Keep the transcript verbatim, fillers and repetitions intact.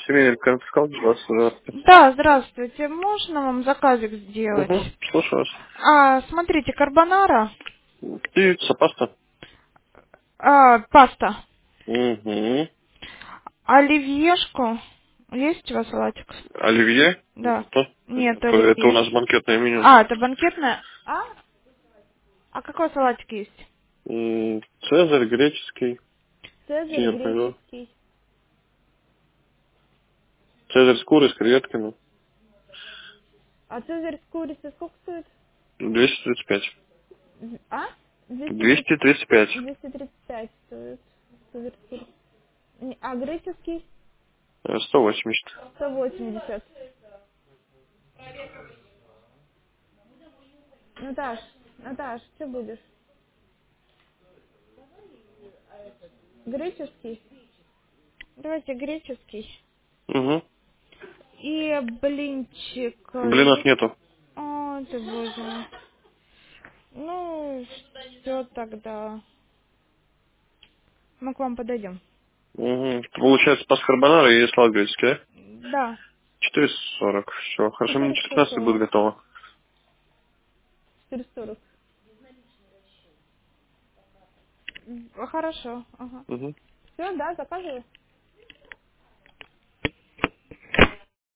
семейный конфискал, здравствуйте. Да, здравствуйте. Можно вам заказик сделать? Угу, слушаю вас. А, смотрите, карбонара, Пицца, паста. а, паста, Угу. оливьешку. Есть у вас салатик? Оливье? Да. Нету. Нет, Это, это у оливье. нас банкетное меню. А, это банкетная? А? А какой салатик есть? М, Цезарь, греческий, Цезарь синьор. греческий. Цезарь с курой, с креветками. А цезарь с курицей сколько стоит? двести тридцать пять. В- А? двести тридцать, двести тридцать пять. двести тридцать пять стоит. Цезарь с курицей. Не, а греческий? Э, сто восемьдесят. сто восемьдесят. Наташ, Наташ, что будешь? Греческий? Давайте греческий. Угу. И блинчик Блинов есть? нету. О, ты боже мой. Ну, все тогда. Мы к вам подойдем. Угу. Получается, пас карбонара и салат греческий, да? Да, четыреста сорок. Все, хорошо, минут через четыреста пятнадцать будет сорок. готово. четыреста сорок. М, Хорошо. Ага. Угу. Все, да, заказывай.